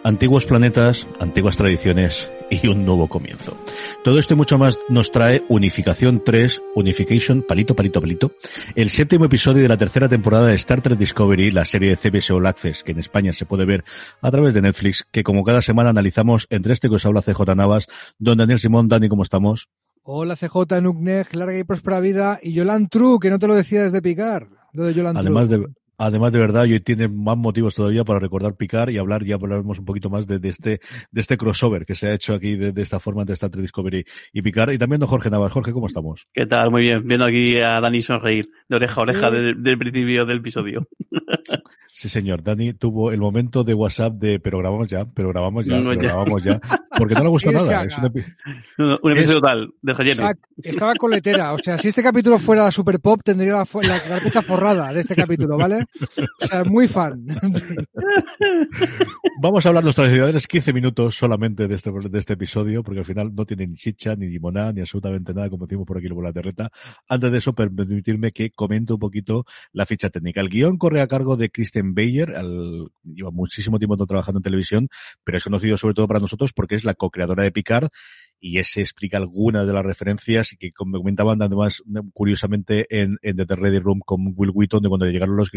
Antiguos planetas, antiguas tradiciones y un nuevo comienzo. Todo esto y mucho más nos trae Unificación 3, Unification, palito, el 7º episodio de la tercera temporada de Star Trek Discovery, la serie de CBS All Access, que en España se puede ver a través de Netflix, que como cada semana analizamos entre este que os habla CJ Navas, don Daniel Simón. Dani, ¿cómo estamos? Hola CJ, Nuknej, larga y próspera vida, y Yolan True, que no te lo decía desde Picard, lo de Yolan True. Además de verdad, hoy tiene más motivos todavía para recordar Picard y hablaremos un poquito más de este crossover que se ha hecho aquí de esta forma entre Star Trek Discovery y Picard. Y también don Jorge Navas. Jorge, ¿cómo estamos? ¿Qué tal? Muy bien. Viendo aquí a Dani sonreír de oreja a oreja del principio del episodio. Sí, señor. Dani tuvo el momento de WhatsApp de pero grabamos ya, porque no le gusta nada. Es un episodio total, de relleno. Estaba coletera. O sea, si este capítulo fuera la Super Pop, tendría la carpeta forrada de este capítulo, ¿vale? O sea, muy fan. Vamos a hablar nuestras tradicionales 15 minutos solamente de este episodio, porque al final no tiene ni chicha, ni limonada, ni absolutamente nada, como decimos por aquí en la terreta. Antes de eso, permitirme que comente un poquito la ficha técnica. El guión corre a cargo de Kristen Beyer, lleva muchísimo tiempo trabajando en televisión, pero es conocido sobre todo para nosotros porque es la co-creadora de Picard, y ese explica algunas de las referencias que comentaban además curiosamente en The Ready Room con Will Wheaton, de cuando llegaron los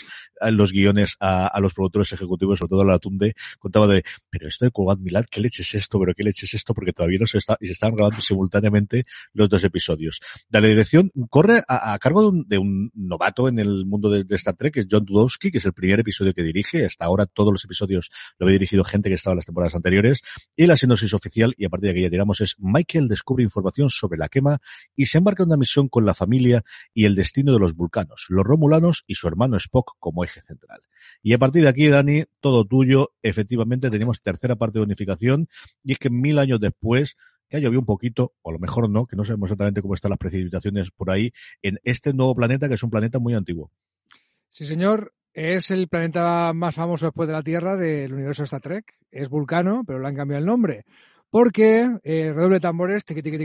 guiones a los productores ejecutivos, sobre todo a la Tunde, contaba de, pero esto de Kuwait Milad, ¿qué leche es esto? ¿Pero qué leche es esto? Porque todavía no se estaban grabando simultáneamente los dos episodios. La dirección corre a cargo de un novato en el mundo de Star Trek, que es John Dudowski, que es el primer episodio que dirige. Hasta ahora todos los episodios lo había dirigido gente que estaba en las temporadas anteriores. Y la sinopsis oficial, y a partir de aquí ya tiramos, es: Michael descubre información sobre la quema y se embarca en una misión con la familia y el destino de los vulcanos, los romulanos y su hermano Spock como eje central. Y a partir de aquí, Dani, todo tuyo. Efectivamente tenemos tercera parte de Unificación, y es que 1000 años después, que ha llovido un poquito, o a lo mejor no, que no sabemos exactamente cómo están las precipitaciones por ahí, en este nuevo planeta, que es un planeta muy antiguo. Sí, señor. Es el planeta más famoso después de la Tierra del universo Star Trek. Es Vulcano, pero le han cambiado el nombre. Porque, redoble de tambores,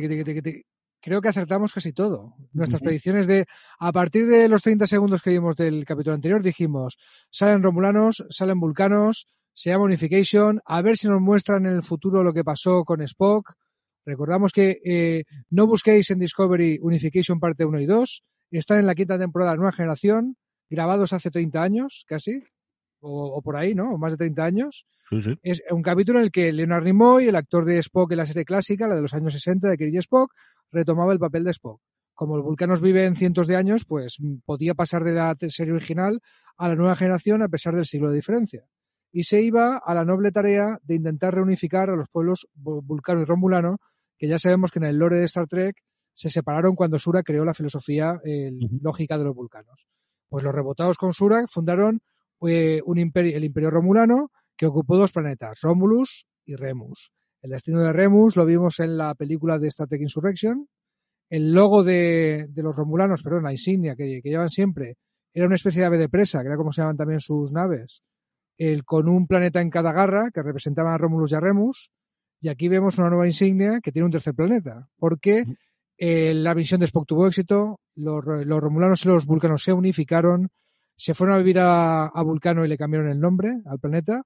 creo que acertamos casi todo. Nuestras predicciones a partir de los 30 segundos que vimos del capítulo anterior, dijimos, salen romulanos, salen vulcanos, se llama Unification, a ver si nos muestran en el futuro lo que pasó con Spock. Recordamos que no busquéis en Discovery Unification parte 1 y 2, están en la quinta temporada de Nueva Generación, grabados hace 30 años, casi, o por ahí, ¿no? O más de 30 años. Sí. Es un capítulo en el que Leonard Nimoy, el actor de Spock en la serie clásica, la de los años 60 de Kirk y Spock, retomaba el papel de Spock. Como los vulcanos viven cientos de años, pues podía pasar de la serie original a la nueva generación a pesar del siglo de diferencia. Y se iba a la noble tarea de intentar reunificar a los pueblos vulcano y romulano, que ya sabemos que en el lore de Star Trek se separaron cuando Surak creó la filosofía lógica de los vulcanos. Pues los rebotados con Surak fundaron el Imperio Romulano, que ocupó 2 planetas, Romulus y Remus. El destino de Remus lo vimos en la película de Star Trek Insurrection. El logo de los romulanos, la insignia que llevan siempre, era una especie de ave de presa, que era como se llaman también sus naves, con un planeta en cada garra, que representaban a Romulus y a Remus. Y aquí vemos una nueva insignia que tiene un tercer planeta, porque la misión de Spock tuvo éxito, los romulanos y los vulcanos se unificaron, se fueron a vivir a Vulcano y le cambiaron el nombre al planeta,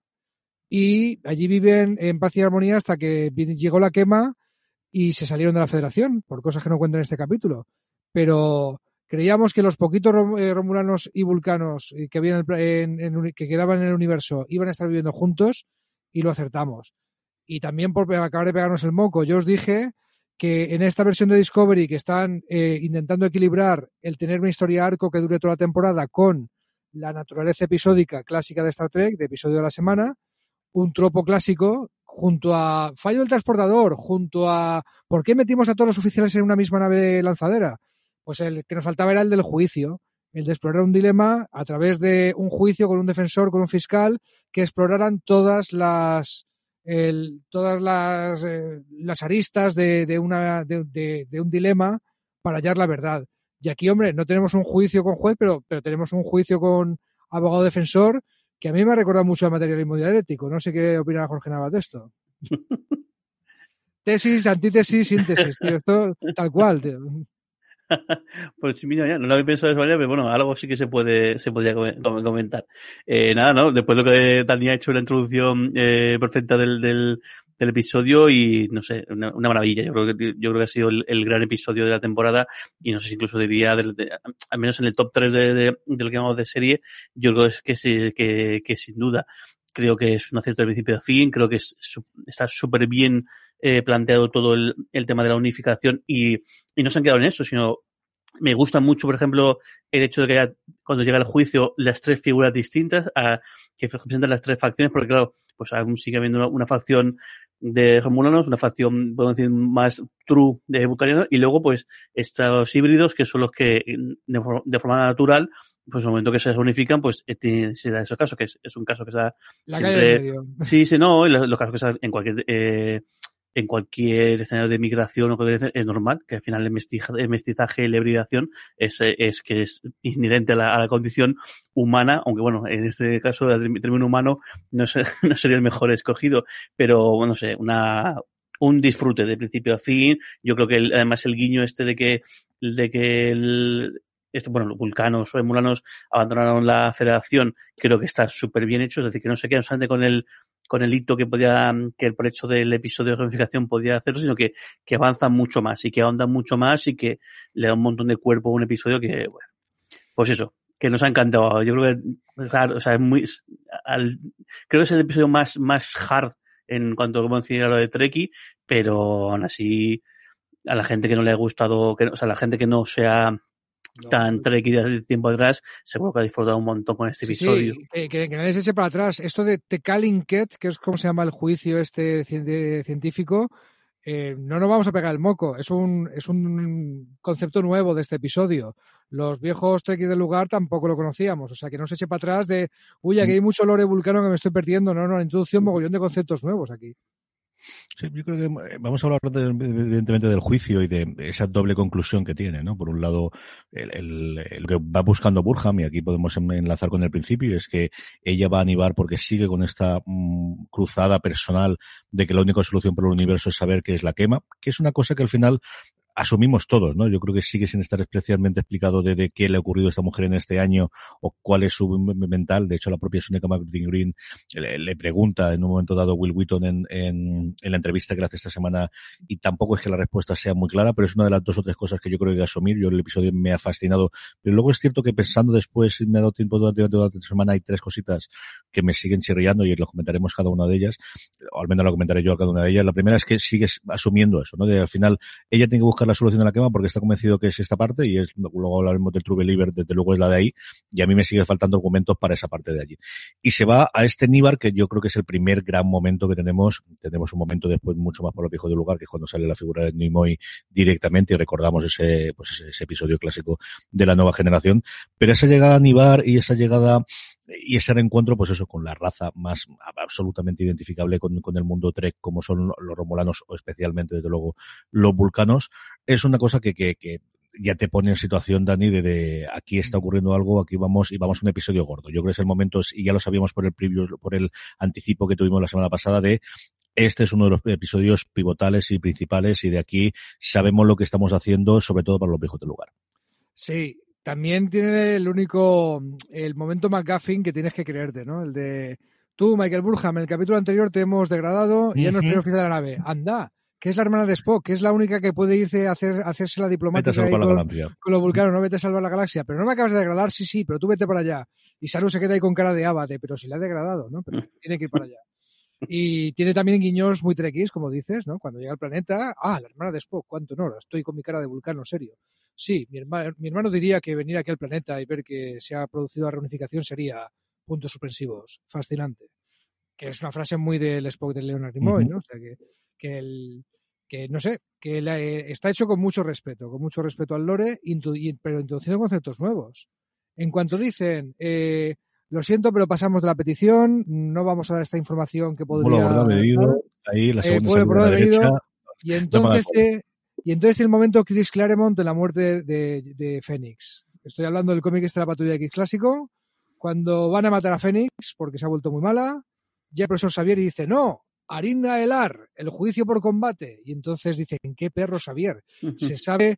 y allí viven en paz y armonía hasta que llegó la quema y se salieron de la Federación, por cosas que no cuentan en este capítulo. Pero creíamos que los poquitos romulanos y vulcanos que que quedaban en el universo iban a estar viviendo juntos, y lo acertamos. Y también por acabar de pegarnos el moco, yo os dije que en esta versión de Discovery, que están intentando equilibrar el tener una historia arco que dure toda la temporada con la naturaleza episódica clásica de Star Trek, de episodio de la semana, un tropo clásico, junto a fallo del transportador, junto a ¿por qué metimos a todos los oficiales en una misma nave lanzadera? Pues el que nos faltaba era el del juicio, el de explorar un dilema a través de un juicio con un defensor, con un fiscal, que exploraran todas las aristas de un dilema para hallar la verdad. Y aquí, hombre, no tenemos un juicio con juez, pero tenemos un juicio con abogado defensor, que a mí me ha recordado mucho el materialismo dialéctico. No sé qué opina Jorge Navas de esto. Tesis, antítesis, síntesis, tío. Esto tal cual, tío. Pues mira, ya, no lo había pensado de esa manera, pero bueno, algo sí que se podría comentar. Nada, ¿no? Después de lo que Dani ha hecho la introducción perfecta del episodio y no sé, una maravilla. Yo creo que ha sido el gran episodio de la temporada y no sé si incluso diría al menos en el top 3 de lo que llamamos de serie, yo creo que sí, que sin duda creo que es un acierto de principio a fin, creo que está súper bien planteado todo el tema de la unificación y no se han quedado en eso, sino me gusta mucho, por ejemplo, el hecho de que cuando llega el juicio las tres figuras distintas que representan las tres facciones, porque claro, pues aún sigue habiendo una facción de romulanos, una facción, podemos decir, más true de vulcanianos, y luego pues estos híbridos que son los que de forma natural, pues en el momento que se unifican, pues se da esos casos, que es un caso que se da La siempre. calle del medio. Sí, sí, no, y los casos que se dan en cualquier escenario de migración o que es normal, que al final el mestizaje y la hibridación es que es inherente a la condición humana, aunque bueno, en este caso el término humano no sería el mejor escogido, pero bueno, no sé, un disfrute de principio a fin. Yo creo que además el guiño de que bueno, los vulcanos o emulanos abandonaron la federación, creo que está súper bien hecho, es decir, que no se quedan solamente con el hito que por hecho del episodio de gamificación podía hacerlo, sino que avanzan mucho más y que ahondan mucho más y que le da un montón de cuerpo a un episodio que, bueno, pues eso, que nos ha encantado. Yo creo que, claro, o sea, creo que es el episodio más hard en cuanto a considerar lo de Trekkie, pero aún así, a la gente que no le ha gustado, o sea, a la gente que no sea tan Trekkie de hace tiempo atrás, seguro que ha disfrutado un montón con este episodio. Sí, que nadie se eche para atrás. Esto de Tekalinket, que es como se llama el juicio científico, no nos vamos a pegar el moco. Es un concepto nuevo de este episodio. Los viejos Trekkies del lugar tampoco lo conocíamos. O sea, que no se eche para atrás de, uy, aquí hay mucho lore vulcano que me estoy perdiendo. No, la introducción, mogollón de conceptos nuevos aquí. Sí, yo creo que vamos a hablar evidentemente del juicio y de esa doble conclusión que tiene, ¿no? Por un lado, lo que va buscando Burham, y aquí podemos enlazar con el principio, es que ella va a animar porque sigue con esta cruzada personal de que la única solución para el universo es saber qué es la quema, que es una cosa que al final asumimos todos, ¿no? Yo creo que sigue sin estar especialmente explicado de qué le ha ocurrido a esta mujer en este año o cuál es su mental. De hecho, la propia Sonia Martin Green le pregunta en un momento dado a Will Wheaton en la entrevista que le hace esta semana, y tampoco es que la respuesta sea muy clara, pero es una de las dos o tres cosas que yo creo que hay que asumir. Yo el episodio me ha fascinado, pero luego es cierto que pensando después, me ha dado tiempo durante la semana, hay tres cositas que me siguen chirriando y los comentaremos cada una de ellas, o al menos lo comentaré yo a cada una de ellas. La primera es que sigues asumiendo eso, ¿no? De al final ella tiene que buscar la solución de la quema porque está convencido que es esta parte, y luego hablaremos del True Believer, desde luego es la de ahí, y a mí me sigue faltando argumentos para esa parte de allí. Y se va a este Níbar, que yo creo que es el primer gran momento que tenemos un momento después mucho más por lo viejo del lugar, que es cuando sale la figura de Nimoy directamente, y recordamos ese episodio clásico de la nueva generación, pero esa llegada a Níbar y esa llegada y ese reencuentro, pues eso, con la raza más absolutamente identificable con el mundo Trek, como son los romulanos, o especialmente, desde luego, los vulcanos, es una cosa que ya te pone en situación, Dani, de aquí está ocurriendo algo, aquí vamos a un episodio gordo. Yo creo que es el momento, y ya lo sabíamos por el preview, por el anticipo que tuvimos la semana pasada, de este es uno de los episodios pivotales y principales, y de aquí sabemos lo que estamos haciendo, sobre todo para los viejos del lugar. Sí, también tiene el momento McGuffin que tienes que creerte, ¿no? El de, tú, Michael Burham, en el capítulo anterior te hemos degradado y ya no es primer oficial de la nave. Anda, que es la hermana de Spock, que es la única que puede irse a hacerse la diplomática ahí con los vulcanos, no vete a salvar la galaxia. Pero no me acabas de degradar, sí, pero tú vete para allá. Y Saru se queda ahí con cara de Abate, pero si le ha degradado, ¿no? Pero tiene que ir para allá. Y tiene también guiños muy trekkies, como dices, ¿no? Cuando llega al planeta, la hermana de Spock, cuánto honor, estoy con mi cara de vulcano serio. Sí, mi hermano diría que venir aquí al planeta y ver que se ha producido la reunificación sería puntos suspensivos, fascinante. Que es una frase muy del Spock de Leonard Nimoy, ¿no? O sea, que no sé, que está hecho con mucho respeto al lore, pero introduciendo conceptos nuevos. En cuanto dicen, lo siento, pero pasamos de la petición, no vamos a dar esta información que podría... Ahí la segunda salida a la derecha. Y entonces el momento Chris Claremont de la muerte de Fénix. Estoy hablando del cómic de la Patrulla X clásico. Cuando van a matar a Fénix porque se ha vuelto muy mala, ya el profesor Xavier dice, no, Harina Elar, el juicio por combate. Y entonces dicen, ¿qué perro Xavier? Se sabe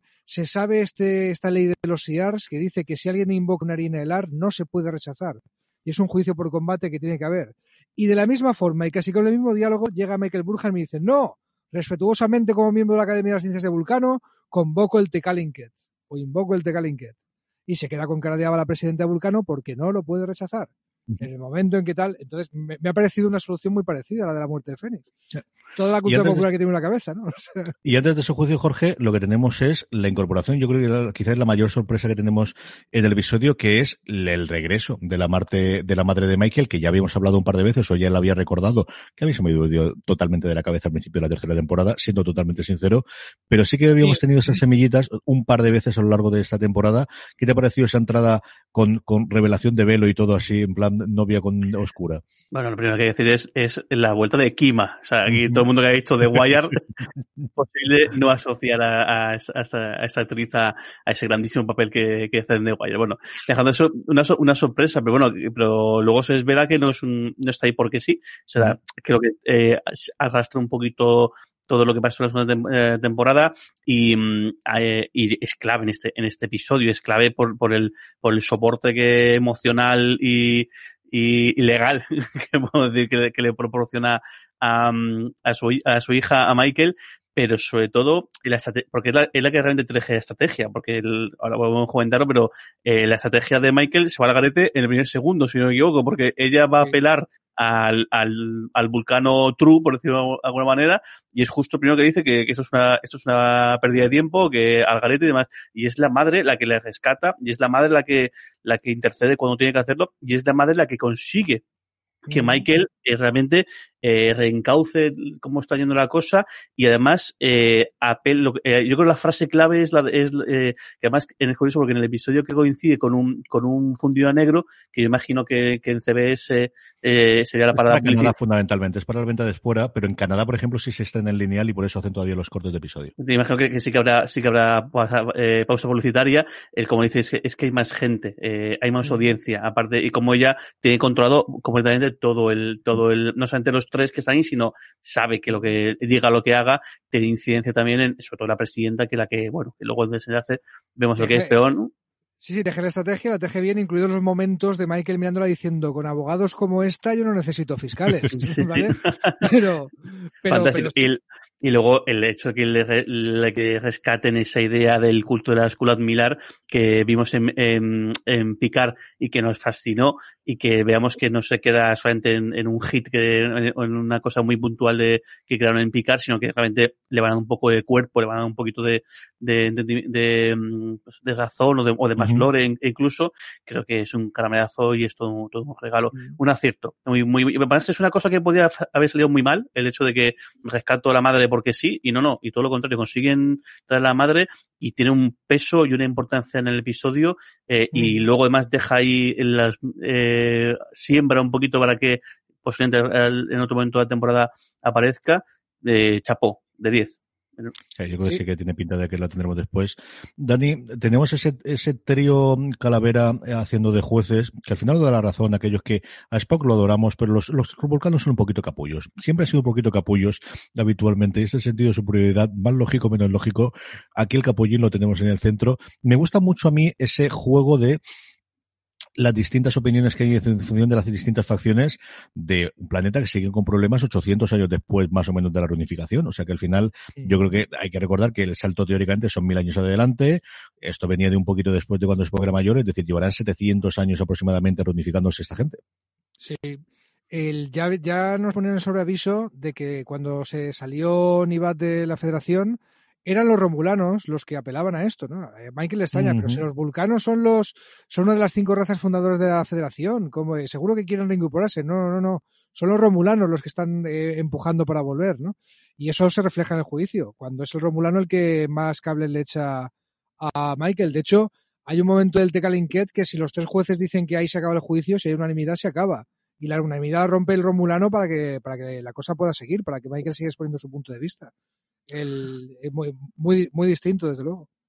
esta ley de los SIARs que dice que si alguien invoca una Harina Elar no se puede rechazar. Y es un juicio por combate que tiene que haber. Y de la misma forma, y casi con el mismo diálogo, llega Michael Burhan y me dice, no, respetuosamente como miembro de la Academia de las Ciencias de Vulcano, convoco el Tekalinket. O invoco el Tekalinket. Y se queda con cara de haba la presidenta de Vulcano porque no lo puede rechazar. En el momento en que tal, entonces me ha parecido una solución muy parecida a la de la muerte de Fénix. Toda la cultura popular que tiene en la cabeza, ¿no? O sea... Y antes de su juicio, Jorge, lo que tenemos es la incorporación, yo creo que quizás es la mayor sorpresa que tenemos en el episodio, que es el regreso de la madre de Michael, que ya habíamos hablado un par de veces, o ya la había recordado, que a mí se me dio totalmente de la cabeza al principio de la tercera temporada, siendo totalmente sincero, pero sí que habíamos tenido esas semillitas un par de veces a lo largo de esta temporada. ¿Qué te ha parecido esa entrada con revelación de velo y todo así, en plan novia con oscura? Bueno, lo primero que hay que decir es la vuelta de Kima. O sea, aquí todo el mundo que ha visto The Wire, posible no asociar a esa actriz a ese grandísimo papel que hace en The Wire. Bueno, dejando eso, una sorpresa, pero bueno, pero luego se desvela que no está ahí porque sí. O sea, creo que arrastra un poquito todo lo que pasó en la segunda temporada y es clave en este episodio, es clave por el soporte emocional y legal que puedo decir que le proporciona a su hija, a Michael, pero sobre todo porque es la que realmente teje la estrategia, porque ahora vamos a comentarlo, pero la estrategia de Michael se va al garete en el primer segundo, si no me equivoco, porque ella va a apelar al Vulcano True, por decirlo de alguna manera, y es justo el primero que dice que esto es una pérdida de tiempo, que al garete y demás, y es la madre la que le rescata, y es la madre la que intercede cuando tiene que hacerlo, y es la madre la que consigue que Michael realmente reencauce cómo está yendo la cosa y además yo creo que la frase clave es que además en el curioso porque en el episodio que coincide con un fundido a negro, que yo imagino que en CBS sería la parada para Canadá fundamentalmente, es para la venta de fuera, pero en Canadá por ejemplo sí se está en el lineal y por eso hacen todavía los cortes de episodio. Te imagino que sí que habrá pausa publicitaria. Como dices, es que hay más gente, hay más audiencia, aparte, y como ella tiene controlado completamente todo el no solamente los tres que están ahí, sino sabe que lo que diga, lo que haga, tiene incidencia también sobre todo la presidenta, que bueno, que luego el desenlace vemos lo que es peor, ¿no? Sí, teje la estrategia, la teje bien, incluidos los momentos de Michael mirándola diciendo, con abogados como esta yo no necesito fiscales, ¿vale? Sí. Pero y luego el hecho de que rescaten esa idea del culto de la escuela Millar que vimos en Picard y que nos fascinó y que veamos que no se queda solamente en un hit, en una cosa muy puntual que crearon en Picard, sino que realmente le van a dar un poco de cuerpo, le van a dar un poquito de razón o de más lore incluso. Creo que es un caramelazo y es todo un regalo, un acierto. Me parece es una cosa que podía haber salido muy mal, el hecho de que rescato a la madre porque sí, y no, y todo lo contrario, consiguen traer a la madre y tiene un peso y una importancia en el episodio y luego además deja ahí siembra un poquito para que posiblemente en otro momento de la temporada aparezca. Chapó, de 10. Yo creo que sí que tiene pinta de que la tendremos después. Dani, tenemos ese trío Calavera haciendo de jueces, que al final nos da la razón a aquellos que a Spock lo adoramos, pero los vulcanos son un poquito capullos. Siempre han sido un poquito capullos habitualmente. Ese sentido de superioridad, más lógico, menos lógico. Aquí el capullín lo tenemos en el centro. Me gusta mucho a mí ese juego de las distintas opiniones que hay en función de las distintas facciones de un planeta que sigue con problemas 800 años después más o menos de la reunificación. O sea que al final yo creo que hay que recordar que el salto teóricamente son 1000 años adelante. Esto venía de un poquito después de cuando Spock era mayor, es decir, llevarán 700 años aproximadamente reunificándose esta gente. Sí. Ya nos ponían en sobreaviso de que cuando se salió Nivat de la Federación eran los romulanos los que apelaban a esto, ¿no? Michael le extraña, pero si los vulcanos son una de las 5 razas fundadoras de la Federación, seguro que quieren reincorporarse. No. Son los romulanos los que están empujando para volver, ¿no? Y eso se refleja en el juicio, cuando es el romulano el que más cable le echa a Michael. De hecho, hay un momento del Tekalinket que si los 3 jueces dicen que ahí se acaba el juicio, si hay unanimidad, se acaba. Y la unanimidad rompe el romulano para que la cosa pueda seguir, para que Michael siga exponiendo su punto de vista. Muy, muy distinto, desde luego.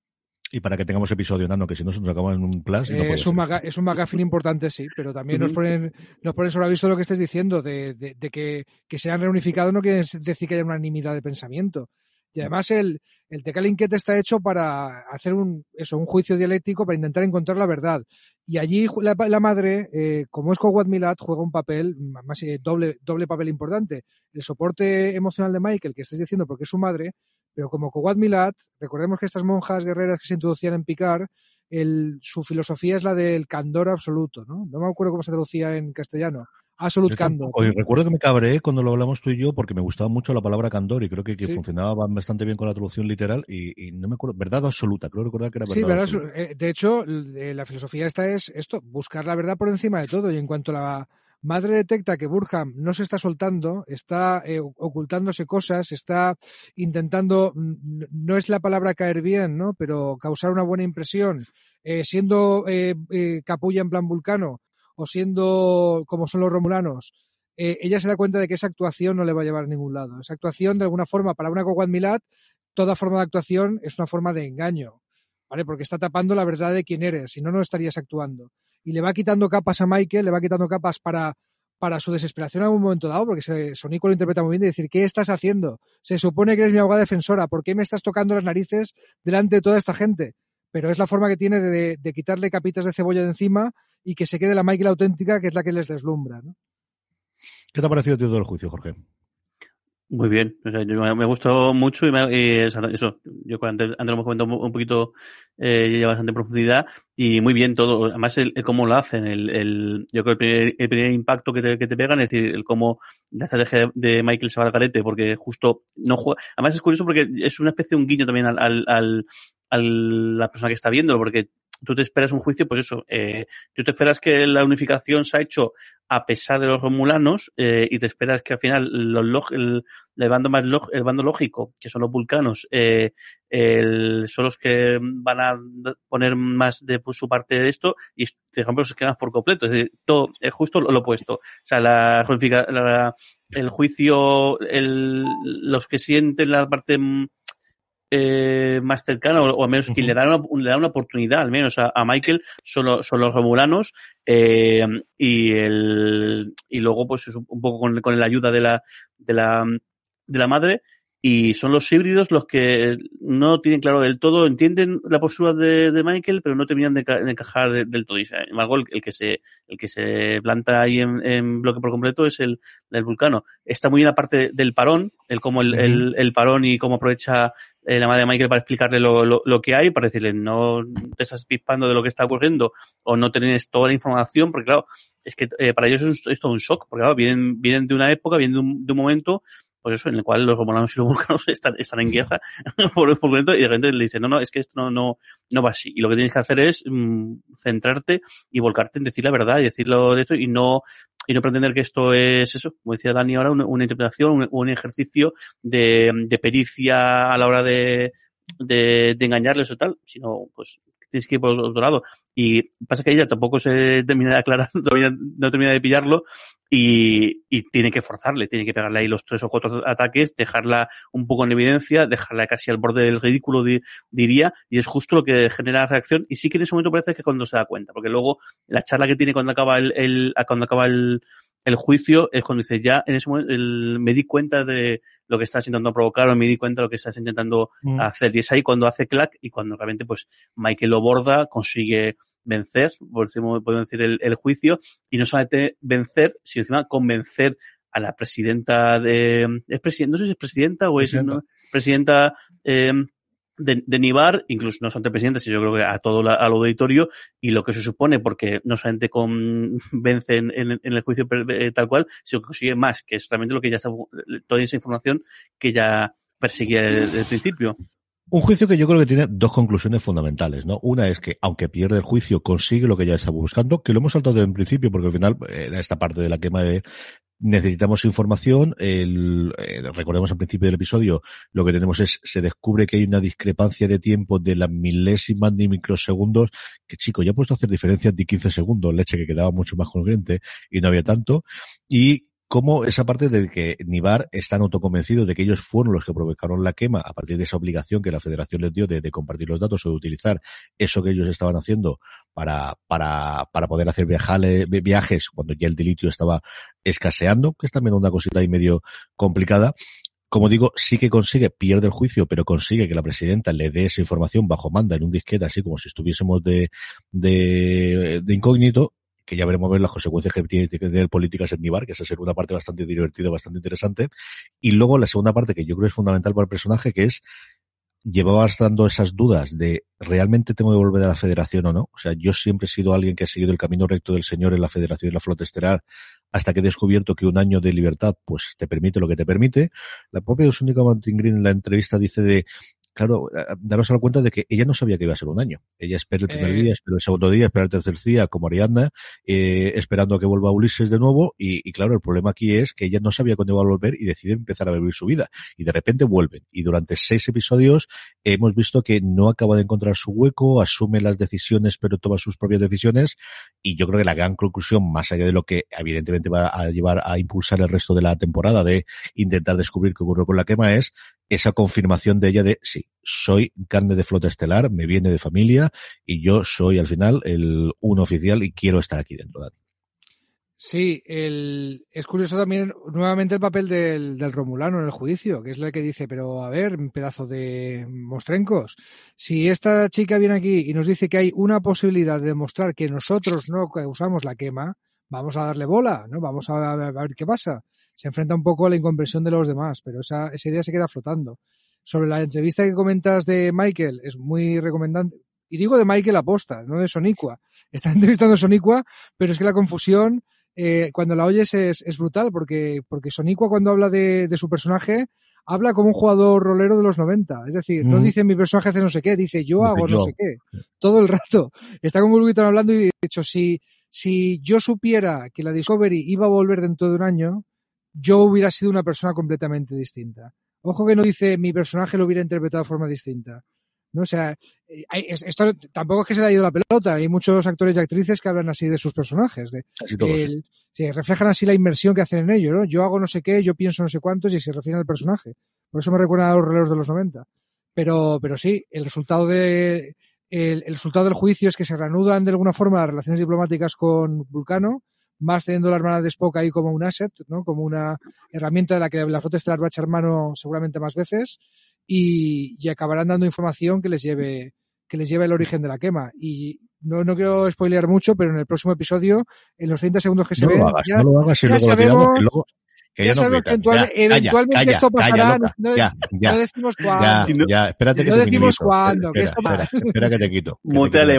Y para que tengamos episodio nano, que si no se nos acaba en un plus. No es un McGuffin importante, sí, pero también nos ponen sobre aviso lo que estés diciendo, de que se han reunificado no quiere decir que haya unanimidad de pensamiento. Y además el Tecalinkete está hecho para hacer un juicio dialéctico, para intentar encontrar la verdad. Y allí la madre, como es Cowad Milad, juega un papel, más doble papel importante. El soporte emocional de Michael, que estáis diciendo porque es su madre, pero como Cowad Milad, recordemos que estas monjas guerreras que se introducían en Picard, su filosofía es la del candor absoluto, ¿no? No me acuerdo cómo se traducía en castellano. Absolute candor. Y recuerdo que me cabreé cuando lo hablamos tú y yo porque me gustaba mucho la palabra candor y creo que sí, funcionaba bastante bien con la traducción literal y no me acuerdo, verdad absoluta, creo recordar que era verdad absoluta. De hecho, la filosofía esta es esto, buscar la verdad por encima de todo, y en cuanto la madre detecta que Burnham no se está soltando, está ocultándose cosas, está intentando, no es la palabra caer bien, ¿no? Pero causar una buena impresión, siendo capulla en plan vulcano, o siendo como son los romulanos, ella se da cuenta de que esa actuación no le va a llevar a ningún lado. Esa actuación, de alguna forma, para una Cowad Milad, toda forma de actuación es una forma de engaño, ¿vale? Porque está tapando la verdad de quién eres, si no, no estarías actuando. Y le va quitando capas a Michael, le va quitando capas para su desesperación en algún momento dado, porque Sonico lo interpreta muy bien, de decir, ¿qué estás haciendo? Se supone que eres mi abogada defensora, ¿por qué me estás tocando las narices delante de toda esta gente? Pero es la forma que tiene de quitarle capitas de cebolla de encima y que se quede la Michael auténtica, que es la que les deslumbra, ¿no? ¿Qué te ha parecido todo el juicio, Jorge? Muy bien, o sea, me gustó mucho y eso, yo antes lo hemos comentado un poquito ya bastante en profundidad y muy bien todo, además el cómo lo hacen, yo creo que el primer impacto que te pegan, es decir, el cómo la estrategia de Michael se va al garete, porque justo no juega, además es curioso porque es una especie de un guiño también a la persona que está viéndolo, porque tú te esperas un juicio, pues eso, tú te esperas que la unificación se ha hecho a pesar de los romulanos y te esperas que al final el bando lógico, que son los vulcanos, son los que van a poner más de su parte de esto y, por ejemplo, se quedan por completo. Es decir, todo es justo lo opuesto. O sea, el juicio, los que sienten la parte más cercana o al menos que le da una oportunidad al menos a Michael son los romulanos y luego pues es un poco con la ayuda de la madre, y son los híbridos los que no tienen claro del todo, entienden la postura de Michael pero no terminan de encajar del todo, y sin embargo el que se planta ahí en bloque por completo es el vulcano. Está muy bien la parte del parón, el parón y cómo aprovecha la madre de Michael para explicarle lo que hay, para decirle no te estás pispando de lo que está ocurriendo o no tenés toda la información, porque claro, es que para ellos es todo un shock, porque claro, vienen de una época, vienen de un momento, pues eso, en el cual los romulanos y los vulcanos están en guerra por momento, y de repente le dicen no, es que esto no va así, y lo que tienes que hacer es centrarte y volcarte en decir la verdad y decirlo de esto y no pretender que esto es eso, como decía Dani ahora, una interpretación, un ejercicio de pericia a la hora de engañarles o tal, sino pues tienes que ir por otro lado. Y pasa que ella tampoco se termina de aclarar, no termina de pillarlo y tiene que forzarle, tiene que pegarle ahí los 3 o 4 ataques, dejarla un poco en evidencia, dejarla casi al borde del ridículo, diría, y es justo lo que genera la reacción. Y sí que en ese momento parece que cuando se da cuenta, porque luego la charla que tiene cuando acaba el juicio es cuando dice, ya en ese momento me di cuenta de lo que estás intentando provocar o me di cuenta de lo que estás intentando hacer, y es ahí cuando hace clac y cuando realmente pues Michael lo borda, consigue vencer, podemos decir, el juicio, y no solamente vencer, sino encima convencer a la presidenta no sé si es presidenta o es presidenta de Nibar, incluso no solamente presidenta, sino yo creo que a todo al auditorio, y lo que se supone, porque no solamente convence en el juicio tal cual, sino que consigue más, que es realmente lo que ya está, toda esa información que ya perseguía desde el principio. Un juicio que yo creo que tiene 2 conclusiones fundamentales, ¿no? Una es que, aunque pierde el juicio, consigue lo que ya estaba buscando, que lo hemos saltado desde el principio, porque al final era esta parte de la quema de necesitamos información. Recordemos al principio del episodio, lo que tenemos se descubre que hay una discrepancia de tiempo de las milésimas de microsegundos, que chico, ya he puesto a hacer diferencias de 15 segundos, leche, que quedaba mucho más congruente y no había tanto. Y cómo esa parte de que Nibar están autoconvencidos de que ellos fueron los que provocaron la quema a partir de esa obligación que la Federación les dio de compartir los datos o de utilizar eso que ellos estaban haciendo para poder hacer viajes cuando ya el dilitio estaba escaseando, que es también una cosita ahí medio complicada. Como digo, sí que pierde el juicio, pero consigue que la presidenta le dé esa información bajo manda en un disquete, así como si estuviésemos de incógnito, que ya veremos ver las consecuencias que tiene que tener políticas en Nibar, que esa será una parte bastante divertida, bastante interesante. Y luego la segunda parte, que yo creo es fundamental para el personaje, que es, llevabas dando esas dudas de ¿realmente tengo que volver a la Federación o no? O sea, yo siempre he sido alguien que ha seguido el camino recto del Señor en la Federación y la Flota Estelar, hasta que he descubierto que un año de libertad pues te permite lo que te permite. La propia Sonika Martin Green en la entrevista dice claro, daros a la cuenta de que ella no sabía que iba a ser un año. Ella espera el primer día, espera el segundo día, espera el tercer día, como Ariadna, esperando a que vuelva Ulises de nuevo, y claro, el problema aquí es que ella no sabía cuándo iba a volver y decide empezar a vivir su vida. Y de repente vuelven. Y durante 6 episodios hemos visto que no acaba de encontrar su hueco, asume las decisiones, pero toma sus propias decisiones, y yo creo que la gran conclusión, más allá de lo que evidentemente va a llevar a impulsar el resto de la temporada, de intentar descubrir qué ocurrió con la quema, es esa confirmación de ella de sí, soy carne de Flota Estelar, me viene de familia y yo soy al final un oficial y quiero estar aquí dentro, Dani. Sí, es curioso también nuevamente el papel del Romulano en el juicio, que es el que dice, pero a ver, un pedazo de mostrencos, si esta chica viene aquí y nos dice que hay una posibilidad de demostrar que nosotros no causamos la quema, vamos a darle bola, ¿no? Vamos a ver qué pasa. Se enfrenta un poco a la incomprensión de los demás, pero esa idea se queda flotando. Sobre la entrevista que comentas de Michael, es muy recomendable. Y digo de Michael aposta, no de Sonicua. Está entrevistando a Sonicua, pero es que la confusión, cuando la oyes es brutal, porque Sonicua cuando habla de su personaje, habla como un jugador rolero de los 90. Es decir, no dice mi personaje hace no sé qué, dice yo hago no sé qué. Todo el rato. Está como un poquito hablando y de hecho, si yo supiera que la Discovery iba a volver dentro de un año, yo hubiera sido una persona completamente distinta. Ojo que no dice mi personaje lo hubiera interpretado de forma distinta. ¿No? O sea, esto tampoco es que se le haya ido la pelota. Hay muchos actores y actrices que hablan así de sus personajes. Sí, reflejan así la inmersión que hacen en ello, ¿no? Yo hago no sé qué, yo pienso no sé cuántos y se refiere al personaje. Por eso me recuerda a los releos de los 90. Pero sí, el resultado del juicio es que se reanudan de alguna forma las relaciones diplomáticas con Vulcano, más teniendo la hermana de Spock ahí como un asset, ¿no? Como una herramienta de la que la Flota Estelar va a echar mano seguramente más veces y acabarán dando información que les lleve el origen de la quema. Y no quiero spoilear mucho, pero en el próximo episodio, en los 30 segundos que se ven, no lo hagas y luego lo tiramos y luego... Ya sabemos que eventualmente esto pasará. No decimos cuándo. Ya, espérate que no te decimos quito. cuándo. Espera que te quito. Muteale.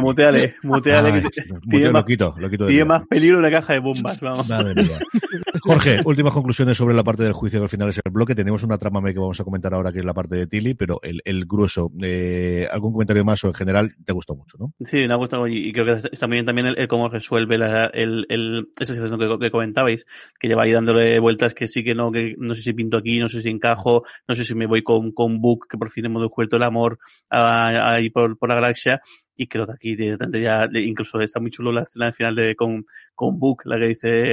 Lo quito. Tiene más peligro una caja de bombas. Vamos. Madre mía. Jorge, últimas conclusiones sobre la parte del juicio, que al final es el bloque. Tenemos una trama que vamos a comentar ahora, que es la parte de Tilly, pero el grueso. ¿Algún comentario más o en general te gustó mucho, no? Sí, me ha gustado y creo que está muy bien también el cómo resuelve esa situación que comentabais, que lleva ahí dándole vueltas que sí que no sé si pinto aquí, no sé si encajo, no sé si me voy con Book, que por fin hemos descubierto el amor ahí por la galaxia. Y creo que aquí directamente ya, incluso está muy chulo la escena al final con Book, la que dice,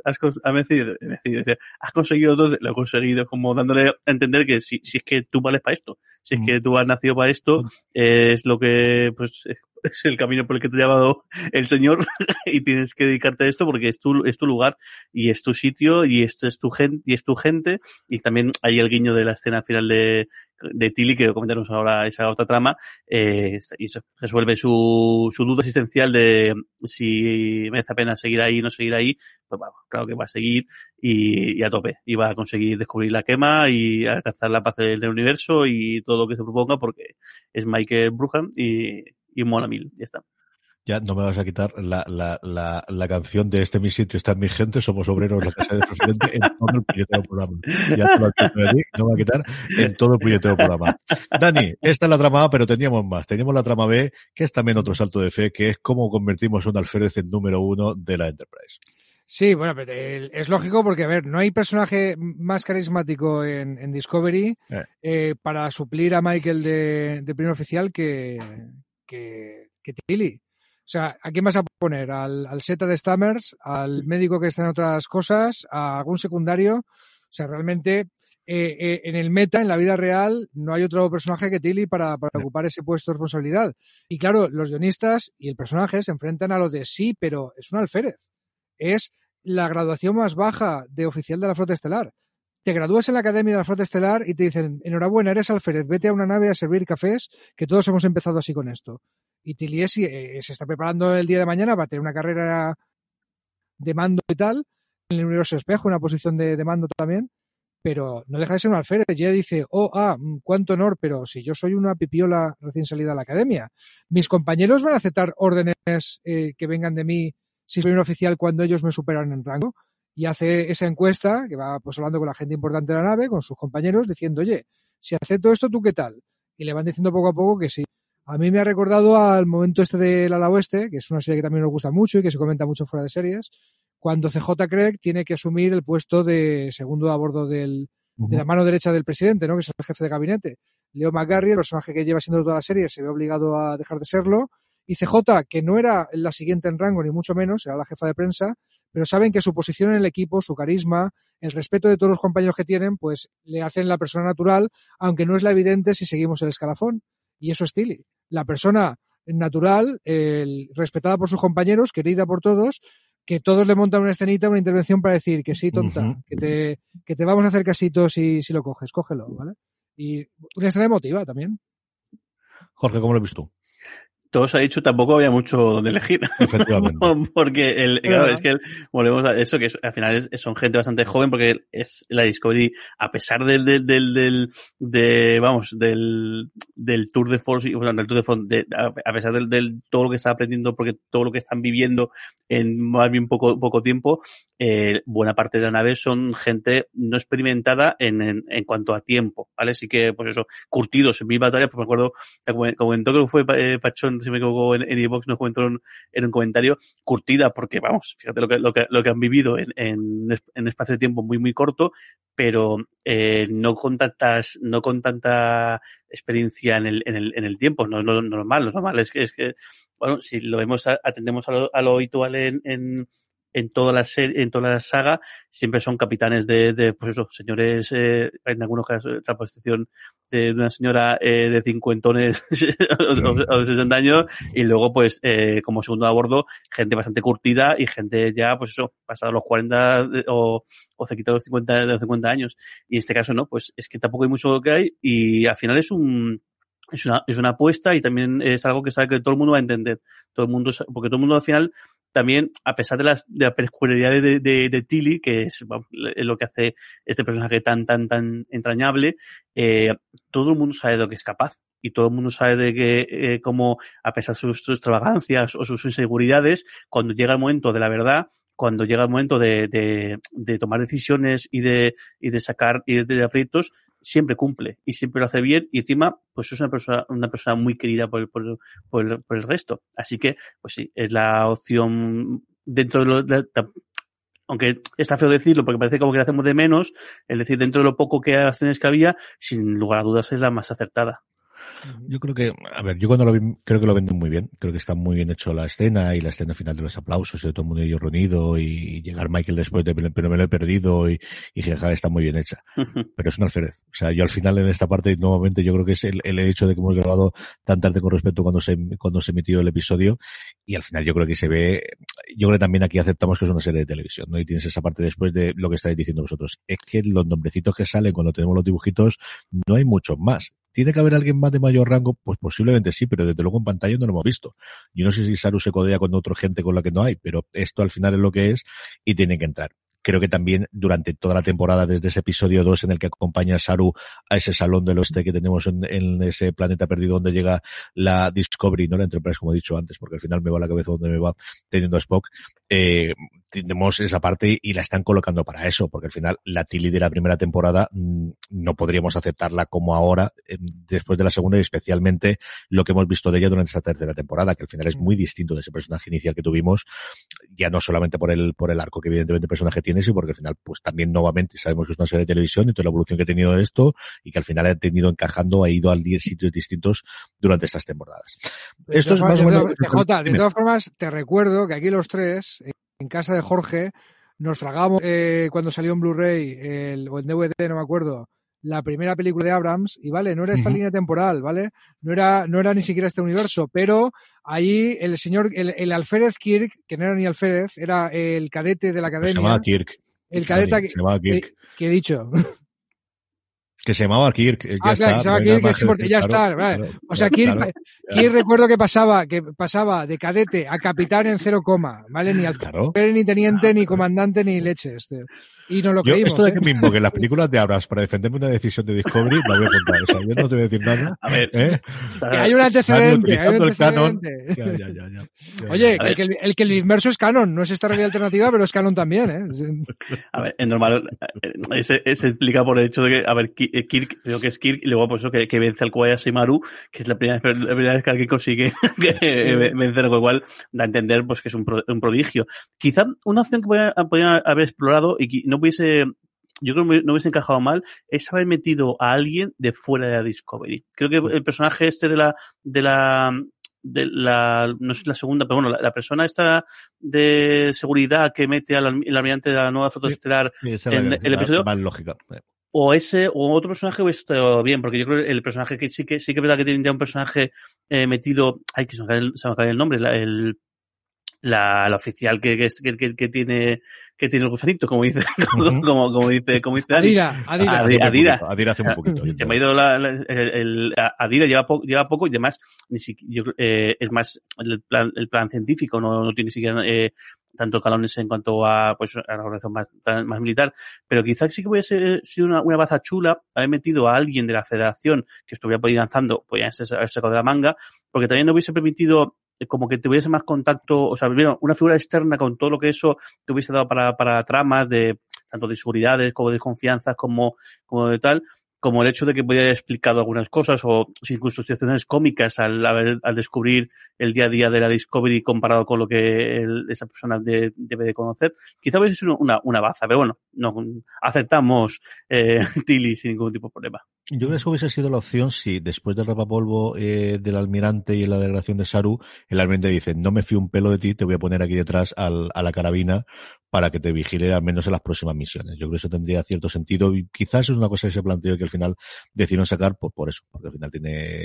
has conseguido todo, lo he conseguido, como dándole a entender que si es que tú vales para esto, si es que tú has nacido para esto, es lo que, pues, es el camino por el que te ha llamado el Señor y tienes que dedicarte a esto porque es tu lugar y es tu sitio y esto es tu gente y también hay el guiño de la escena final de Tilly, que comentaremos ahora esa otra trama, y eso resuelve su duda existencial de si merece la pena seguir ahí o no seguir ahí. Pues bueno, claro que va a seguir y a tope, y va a conseguir descubrir la quema y alcanzar la paz del universo y todo lo que se proponga, porque es Michael Bruhan y mola mil, ya está. Ya no me vas a quitar la canción de Este mi sitio, está en mi gente, somos obreros, la casa de presidente, en todo el puñetero programa. Ya te lo quito de aquí, no me va a quitar en todo el puñetero programa. Dani, esta es la trama A, pero teníamos más. Teníamos la trama B, que es también otro salto de fe, que es cómo convertimos a un alférez en número 1 de la Enterprise. Sí, bueno, pero es lógico porque, a ver, no hay personaje más carismático en Discovery para suplir a Michael de primer oficial que Tilly. O sea, ¿a quién vas a poner? ¿Al Zeta de Stammers? ¿Al médico que está en otras cosas? ¿A algún secundario? O sea, realmente en el meta, en la vida real, no hay otro personaje que Tilly para ocupar ese puesto de responsabilidad. Y claro, los guionistas y el personaje se enfrentan a lo de sí, pero es un alférez. Es la graduación más baja de oficial de la Flota Estelar. Te gradúas en la Academia de la Flota Estelar y te dicen, enhorabuena, eres alférez, vete a una nave a servir cafés, que todos hemos empezado así con esto. Y Tilly se está preparando el día de mañana para tener una carrera de mando y tal, en el universo espejo, una posición de mando también, pero no deja de ser un alférez. Y ella dice, cuánto honor, pero si yo soy una pipiola recién salida de la academia, mis compañeros van a aceptar órdenes que vengan de mí si soy un oficial cuando ellos me superan en rango. Y hace esa encuesta, que va pues hablando con la gente importante de la nave, con sus compañeros, diciendo, oye, si acepto esto, ¿tú qué tal? Y le van diciendo poco a poco que sí. A mí me ha recordado al momento este del ala oeste, que es una serie que también nos gusta mucho y que se comenta mucho fuera de series, cuando CJ Craig tiene que asumir el puesto de segundo a bordo de la mano derecha del presidente, ¿no? Que es el jefe de gabinete. Leo McGarry, el personaje que lleva siendo toda la serie, se ve obligado a dejar de serlo. Y CJ, que no era la siguiente en rango, ni mucho menos, era la jefa de prensa, pero saben que su posición en el equipo, su carisma, el respeto de todos los compañeros que tienen, pues le hacen la persona natural, aunque no es la evidente si seguimos el escalafón. Y eso es Tilly. La persona natural, respetada por sus compañeros, querida por todos, que todos le montan una escenita, una intervención para decir que sí, tonta, que te vamos a hacer casito si lo coges, cógelo, ¿vale? Y una escena emotiva también. Jorge, ¿cómo lo ves tú? Todo se ha dicho, tampoco había mucho donde elegir. Efectivamente. Porque claro, es que volvemos a eso, que al final son gente bastante joven, porque es la Discovery, a pesar del Tour de Force, o sea, del Tour de Force, a pesar del todo lo que está aprendiendo, porque todo lo que están viviendo en más bien poco tiempo, buena parte de la nave son gente no experimentada en cuanto a tiempo, ¿vale? Así que, pues eso, curtidos en mi batalla, pues me acuerdo, comentó que fue Pachón, si me equivoco, en iVoox nos comentó en un comentario, curtida, porque vamos, fíjate lo que han vivido en espacio de tiempo muy, muy corto, pero no con tanta experiencia en el tiempo. No normal. Lo normal es que bueno, si lo vemos, atendemos a lo habitual en toda la serie, en toda la saga, siempre son capitanes de pues eso, señores, en algunos casos, la posición de una señora de cincuentones o de 60 años, y luego pues como segundo a bordo, gente bastante curtida y gente ya, pues eso, pasado los 40 o cerquita de los 50 años. Y en este caso no, pues es que tampoco hay mucho que hay, y al final es una apuesta, y también es algo que sabe que todo el mundo va a entender. Porque todo el mundo al final también, a pesar de la peculiaridad de Tilly, que es lo que hace este personaje tan entrañable, todo el mundo sabe de lo que es capaz. Y todo el mundo sabe de que, como, a pesar de sus extravagancias o sus inseguridades, cuando llega el momento de la verdad, cuando llega el momento de tomar decisiones y de sacar y de aprietos, siempre cumple y siempre lo hace bien, y encima pues es una persona muy querida por el resto. Así que pues sí, es la opción dentro de aunque está feo decirlo porque parece como que le hacemos de menos, es decir, dentro de lo poco que acciones que había, sin lugar a dudas es la más acertada. Yo creo que, a ver, yo cuando lo vi, creo que lo venden muy bien. Creo que está muy bien hecho la escena, y la escena final de los aplausos y de todo el mundo ellos reunido, y llegar Michael después de pero me lo he perdido, y jaja, está muy bien hecha. Pero es un alférez. O sea, yo al final en esta parte, nuevamente, yo creo que es el hecho de que hemos grabado tan tarde con respecto cuando se emitió el episodio, y al final yo creo que se ve, yo creo que también aquí aceptamos que es una serie de televisión, ¿no? Y tienes esa parte después de lo que estáis diciendo vosotros. Es que los nombrecitos que salen cuando tenemos los dibujitos, no hay muchos más. ¿Tiene que haber alguien más de mayor rango? Pues posiblemente sí, pero desde luego en pantalla no lo hemos visto. Yo no sé si Saru se codea con otra gente con la que no hay, pero esto al final es lo que es y tiene que entrar. Creo que también durante toda la temporada, desde ese episodio 2 en el que acompaña a Saru a ese salón del oeste que tenemos en ese planeta perdido donde llega la Discovery, no la Enterprise, como he dicho antes, porque al final me va a la cabeza donde me va teniendo a Spock, tenemos esa parte y la están colocando para eso, porque al final la Tilly de la primera temporada no podríamos aceptarla como ahora, después de la segunda, y especialmente lo que hemos visto de ella durante esta tercera temporada, que al final es muy distinto de ese personaje inicial que tuvimos, ya no solamente por el arco que evidentemente el personaje tiene, sino porque al final pues también nuevamente sabemos que es una serie de televisión y toda la evolución que ha tenido esto, y que al final ha tenido encajando, ha ido a 10 sitios distintos durante estas temporadas. Esto es más o menos... de todas formas, te recuerdo que aquí los tres, en casa de Jorge, nos tragamos cuando salió en Blu-ray o en DVD, no me acuerdo, la primera película de Abrams, y vale, no era esta línea temporal, ¿vale? No era ni siquiera este universo, pero ahí el señor, el alférez Kirk, que no era ni alférez, era el cadete de la academia. Se llamaba Kirk. El cadete que he dicho. Que se llamaba Kirk, ya está. Claro, que se llama Kirk, sí, porque ya está. Vale. Claro, o sea, Kirk recuerdo que pasaba de cadete a capitán en 0, ¿vale? Ni alférez, ni teniente, ni comandante, ni leches. Y nos lo creímos. Esto de que me invoquen las películas de Abrams para defenderme una decisión de Discovery, la voy a apuntar. O sea, yo no te voy a decir nada. A ver. Hay un antecedente. El canon. Ya. Oye, el que el inverso es canon. No es esta realidad alternativa, pero es canon también, ¿eh? A ver, es normal. Se explica por el hecho de que, a ver, Kirk, creo que es Kirk, y luego por eso que vence al Kobayashi Maru, que es la primera vez que alguien consigue vencer, con lo cual da a entender pues que es un prodigio. Quizá una opción que podrían haber explorado y que no hubiese, yo creo que no hubiese encajado mal, es haber metido a alguien de fuera de la Discovery. Creo que el personaje este de la no sé la segunda, pero bueno, la persona esta de seguridad que mete el almirante de la nueva flota estelar en el episodio. Más lógica. O otro personaje hubiese estado bien, porque yo creo que el personaje que sí que es verdad que tiene ya un personaje metido, que se me cae el nombre, la oficial que tiene el gusanito, como dice como dice Dani. Adira hace un poquito. Se me ha ido Adira lleva poco y además es más el plan científico, no tiene siquiera tanto calones en cuanto a pues a la organización más militar, pero quizás sí que hubiese sido una baza chula haber metido a alguien de la Federación que estuviera por ahí lanzando, pues ya haber sacado de la manga, porque también no hubiese permitido como que tuviese más contacto, o sea, una figura externa con todo lo que eso te hubiese dado para tramas de tanto de seguridades como de confianza como de tal, como el hecho de que podía haber explicado algunas cosas o incluso situaciones cómicas al descubrir el día a día de la Discovery comparado con lo que esa persona debe de conocer. Quizá hubiese sido una baza, pero bueno, no aceptamos Tilly sin ningún tipo de problema. Yo creo que eso hubiese sido la opción si después del rapapolvo del almirante y en la delegación de Saru, el almirante dice, no me fío un pelo de ti, te voy a poner aquí detrás a la carabina para que te vigile al menos en las próximas misiones. Yo creo que eso tendría cierto sentido y quizás es una cosa que se planteó y que al final decidieron sacar por eso, porque al final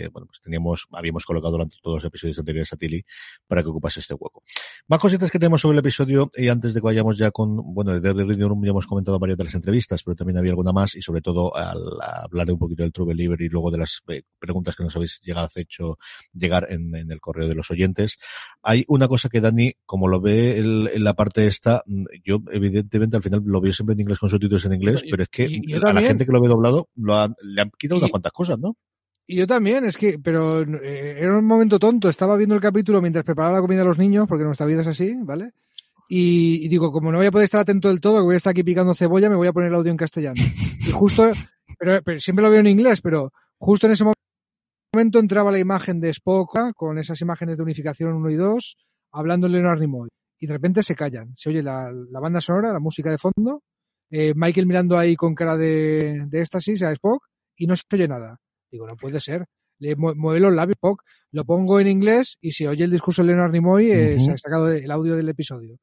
habíamos colocado durante todos los episodios anteriores a Tilly para que ocupase este hueco. Más cositas que tenemos sobre el episodio y antes de que vayamos ya de The Reading Room ya hemos comentado varias de las entrevistas, pero también había alguna más y sobre todo al hablar un poquito del True Believer y luego de las preguntas que nos habéis hecho llegar en el correo de los oyentes. Hay una cosa que Dani, como lo ve en la parte esta, yo evidentemente al final lo veo siempre en inglés con subtítulos en inglés, pero es que a la gente que lo ve doblado le han quitado unas cuantas cosas, ¿no? Y yo también, pero era un momento tonto, estaba viendo el capítulo mientras preparaba la comida a los niños, porque nuestra vida es así, ¿vale? Y digo, como no voy a poder estar atento del todo, que voy a estar aquí picando cebolla, me voy a poner el audio en castellano. Y justo, pero siempre lo veo en inglés, pero justo en ese momento entraba la imagen de Spock con esas imágenes de unificación 1 y 2, hablando Leonard Nimoy. Y de repente se callan. Se oye la banda sonora, la música de fondo, Michael mirando ahí con cara de éxtasis a Spock y no se oye nada. Digo, no puede ser. Le mueve los labios Spock, lo pongo en inglés y se oye el discurso de Leonard Nimoy, se ha sacado el audio del episodio.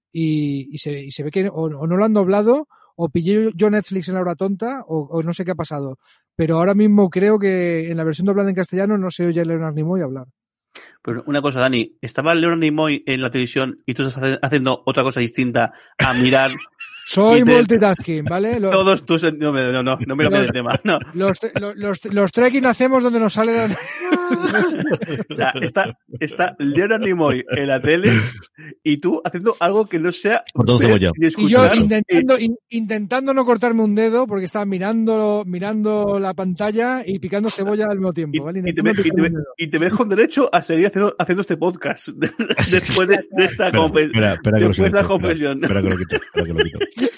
Y se ve que o no lo han doblado, o pillé yo Netflix en la hora tonta, o no sé qué ha pasado. Pero ahora mismo creo que en la versión doblada en castellano no se oye a Leonard Nimoy hablar. Pero una cosa, Dani, ¿estaba Leonard Nimoy en la televisión y tú estás haciendo otra cosa distinta a mirar Soy multitasking, ¿vale? Todos tus... No me lo cambies de tema. No. Los trekking hacemos donde nos sale de... O sea, está Leonard Nimoy en la tele y tú haciendo algo que no sea ver y yo intentando no cortarme un dedo porque estaba mirando la pantalla y picando cebolla al mismo tiempo, ¿vale? Y te ves con derecho a seguir haciendo este podcast después de esta confesión. Espera que lo quito.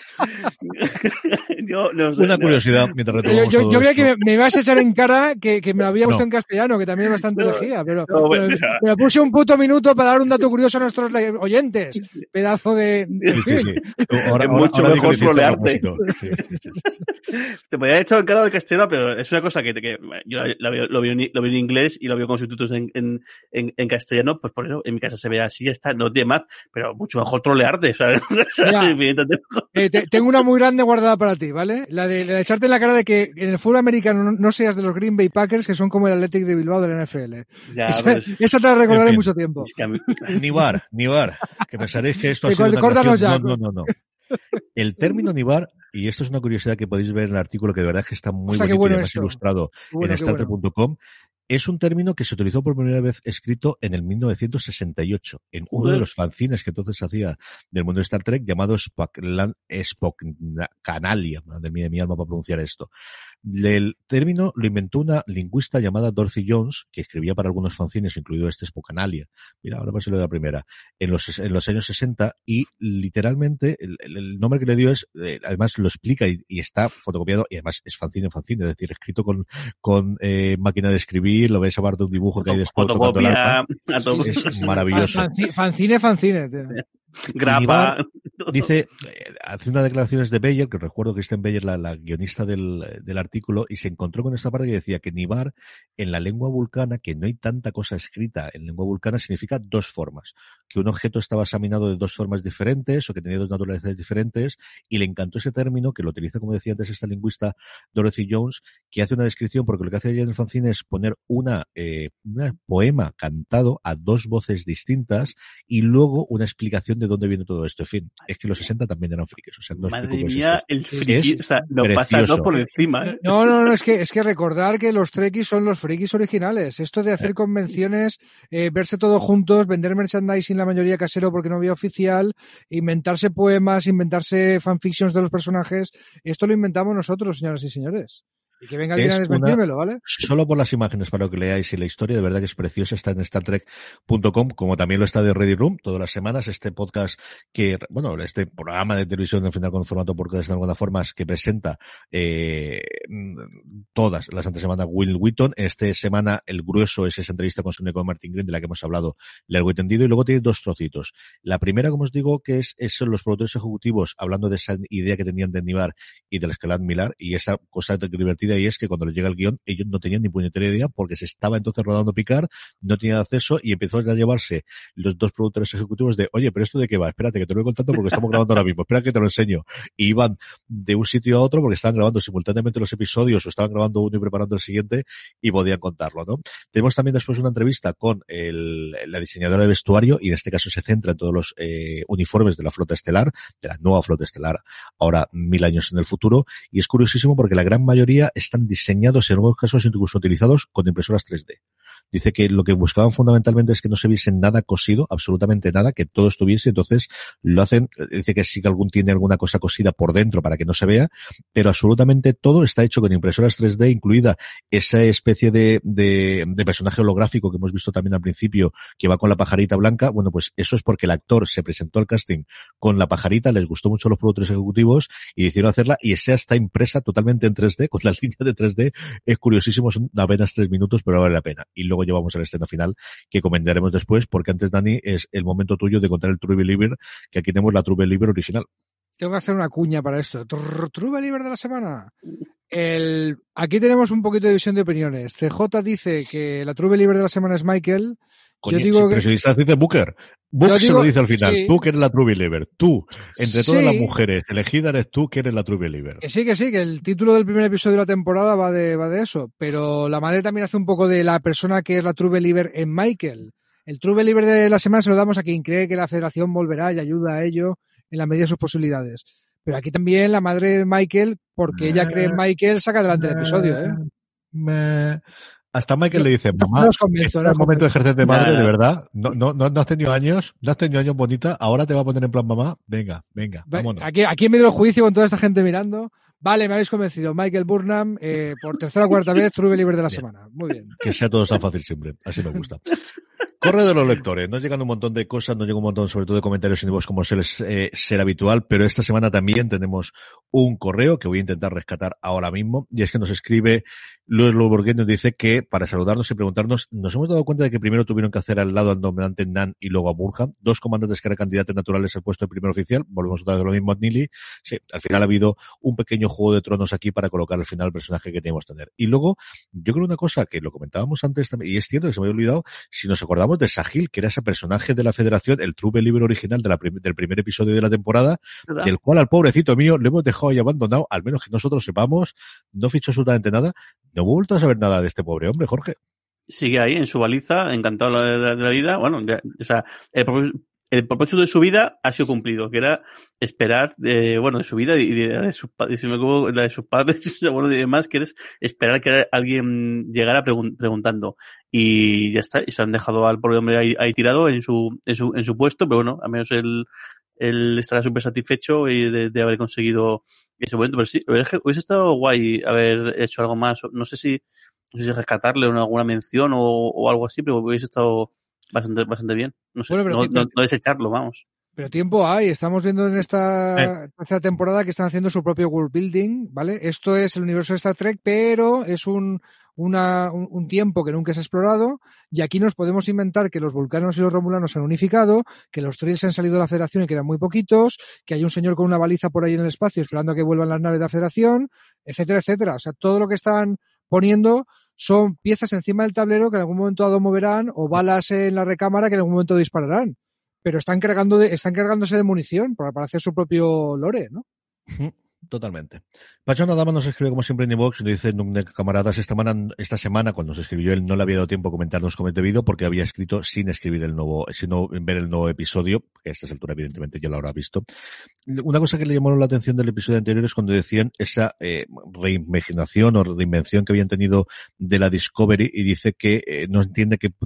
Yo no sé, una curiosidad mientras retomamos yo veía que me ibas a echar en cara que me lo había puesto en castellano, que también es bastante lejía, pero me puse un puto minuto para dar un dato curioso a nuestros oyentes. Pedazo de... Sí. Ahora, es mucho mejor trolearte. Te podía haber echado en cara del castellano, pero es una cosa que yo lo veo en inglés y lo veo con subtítulos en castellano, pues por eso en mi casa se ve así, está, no tiene más, pero mucho mejor trolearte, ¿sabes? Tengo una muy grande guardada para ti, ¿vale? La de echarte en la cara de que en el fútbol americano no seas de los Green Bay Packers, que son como el Athletic de Bilbao del NFL. Esa te la recordaré mucho tiempo. Es que Nibar, que pensaréis que esto ha sido No. El término Nibar, y esto es una curiosidad que podéis ver en el artículo, que de verdad es que está muy bonito y además ilustrado en StarTrek.com, es un término que se utilizó por primera vez escrito en el 1968, en uno de los fanzines que entonces hacía del mundo de Star Trek, llamado Spockanalia. Madre mía de mi alma para pronunciar esto. El término lo inventó una lingüista llamada Dorothy Jones, que escribía para algunos fanzines, incluido este Spockanalia. Mira, ahora se lo doy la primera. En los años 60, y literalmente el nombre que le dio es, además lo explica y está fotocopiado, y además es fanzine, es decir, escrito con máquina de escribir, lo ves a de un dibujo que hay después tocando el alfa. Es maravilloso. Fanzine, tío. Grapa. Dice, hace unas declaraciones de Beyer, que recuerdo que está en Beyer, la guionista del artículo, y se encontró con esta parte que decía que Nibar, en la lengua vulcana, que no hay tanta cosa escrita en lengua vulcana, significa dos formas. Que un objeto estaba examinado de dos formas diferentes, o que tenía dos naturalezas diferentes, y le encantó ese término, que lo utiliza, como decía antes esta lingüista Dorothy Jones, que hace una descripción, porque lo que hace ella en el fanzine es poner una poema cantado a dos voces distintas, y luego una explicación de dónde viene todo esto. En fin, es que los 60 también eran frikis. O sea, no madre mía, el friki, o sea, lo pasa dos por encima. No, es que recordar que los trekkies son los frikis originales. Esto de hacer convenciones, verse todos juntos, vender merchandising la mayoría casero porque no había oficial, inventarse poemas, inventarse fanfictions de los personajes, esto lo inventamos nosotros, señoras y señores. Y que venga alguien a desmentírmelo, ¿vale? Solo por las imágenes para que leáis, y la historia de verdad que es preciosa, está en StarTrek.com, como también lo está de Ready Room, todas las semanas, este podcast este programa de televisión, al final con formato podcast de alguna forma, que presenta todas las antes semanas Will Wheaton. Esta semana el grueso es esa entrevista con Martin Green, de la que hemos hablado largo y tendido, y luego tiene dos trocitos. La primera, como os digo, que son los productores ejecutivos hablando de esa idea que tenían de Nibar y de la Escalad Millar, y esa cosa divertida, y es que cuando les llega el guión ellos no tenían ni puñetera idea porque se estaba entonces rodando Picard, no tenían acceso y empezó a llevarse los dos productores ejecutivos de, oye, pero ¿esto de qué va? Espérate que te lo voy contando porque estamos grabando ahora mismo, espera que te lo enseño. Y iban de un sitio a otro porque estaban grabando simultáneamente los episodios o estaban grabando uno y preparando el siguiente y podían contarlo, ¿no? Tenemos también después una entrevista con la diseñadora de vestuario, y en este caso se centra en todos los uniformes de la flota estelar, de la nueva flota estelar, ahora 1000 años en el futuro, y es curiosísimo porque la gran mayoría están diseñados, en algunos casos incluso utilizados, con impresoras 3D. Dice que lo que buscaban fundamentalmente es que no se viese nada cosido, absolutamente nada, que todo estuviese, entonces lo hacen, dice que sí que tiene alguna cosa cosida por dentro para que no se vea, pero absolutamente todo está hecho con impresoras 3D, incluida esa especie de personaje holográfico que hemos visto también al principio, que va con la pajarita blanca. Bueno, pues eso es porque el actor se presentó al casting con la pajarita, les gustó mucho a los productores ejecutivos y decidieron hacerla, y esa está impresa totalmente en 3D, con las líneas de 3D. Es curiosísimo, son apenas 3 minutos, pero vale la pena. Y luego llevamos a la escena final, que comentaremos después, porque antes, Dani, es el momento tuyo de contar el True Believer, que aquí tenemos la True Believer original. Tengo que hacer una cuña para esto. True Believer de la semana. Aquí tenemos un poquito de división de opiniones. CJ dice que la True Believer de la semana es Michael. Coño, yo digo pero si dice Booker. Booker se lo dice al final. Sí. Tú que eres la True Believer. Tú, entre todas las mujeres elegidas, eres tú que eres la True Believer. Que sí, que el título del primer episodio de la temporada va de eso. Pero la madre también hace un poco de la persona que es la True Believer en Michael. El True Believer de la semana se lo damos a quien cree que la Federación volverá y ayuda a ello en la medida de sus posibilidades. Pero aquí también la madre de Michael, porque ella cree en Michael, saca adelante el episodio, ¿eh? Hasta Michael le dice, mamá, no os convenzo, este no es os el momento de ejercer de madre, Nada. de verdad. No has tenido años, bonita, ahora te va a poner en plan mamá. Venga, vámonos. Aquí en medio del juicio con toda esta gente mirando. Vale, me habéis convencido. Michael Burnham, por tercera o cuarta vez, True Believer de la semana. Muy bien. Que sea todo tan fácil siempre, así me gusta. Correo de los lectores. Nos llegan un montón de cosas, nos llega un montón sobre todo de comentarios en iVoox como suele ser habitual, pero esta semana también tenemos un correo que voy a intentar rescatar ahora mismo, y es que nos escribe Luis Loborguet, nos dice que para saludarnos y preguntarnos, nos hemos dado cuenta de que primero tuvieron que hacer al lado al dominante Nan y luego a Burham, dos comandantes que eran candidatos naturales al puesto de primer oficial, volvemos otra vez a lo mismo a Nili. Sí, al final ha habido un pequeño juego de tronos aquí para colocar al final el personaje que teníamos que tener. Y luego, yo creo una cosa que lo comentábamos antes también, y es cierto que se me había olvidado, si nos acordamos de Sahil, que era ese personaje de la Federación, el True Believer original del primer episodio de la temporada, ¿Verdad? del cual al pobrecito mío le hemos dejado ahí abandonado, al menos que nosotros sepamos, no fichó absolutamente nada, no hemos vuelto a saber nada de este pobre hombre, Jorge. Sigue ahí en su baliza, encantado de la vida. Bueno, ya, o sea, el propósito de su vida ha sido cumplido, que era esperar, de su vida y de sus padres, si me equivoco, la de sus padres, bueno, y demás, que es esperar que alguien llegara preguntando. Y ya está, y se han dejado al pobre hombre ahí tirado en su puesto, pero bueno, al menos él estará súper satisfecho de haber conseguido ese momento. Pero sí, hubiese estado guay haber hecho algo más. No sé si rescatarle alguna mención o algo así, pero hubiese estado bastante bien. No sé, Bueno, no desecharlo, vamos. Pero tiempo hay. Estamos viendo en esta tercera temporada que están haciendo su propio world building, ¿vale? Esto es el universo de Star Trek, pero es un tiempo que nunca se ha explorado, y aquí nos podemos inventar que los vulcanos y los romulanos se han unificado, que los Trills han salido de la Federación y quedan muy poquitos, que hay un señor con una baliza por ahí en el espacio esperando a que vuelvan las naves de la Federación, etcétera, etcétera. O sea, todo lo que están poniendo son piezas encima del tablero que en algún momento dado moverán, o balas en la recámara que en algún momento dispararán. Pero están cargándose de munición para hacer su propio lore, ¿no? Totalmente. Pachona Dama nos escribe como siempre en iVoox, nos dice, camaradas, esta semana cuando nos escribió él no le había dado tiempo a comentarnos como debido porque había escrito sin escribir sino ver el nuevo episodio, que a esta altura evidentemente ya lo habrá visto. Una cosa que le llamó la atención del episodio anterior es cuando decían esa reimaginación o reinvención que habían tenido de la Discovery, y dice que no entiende qué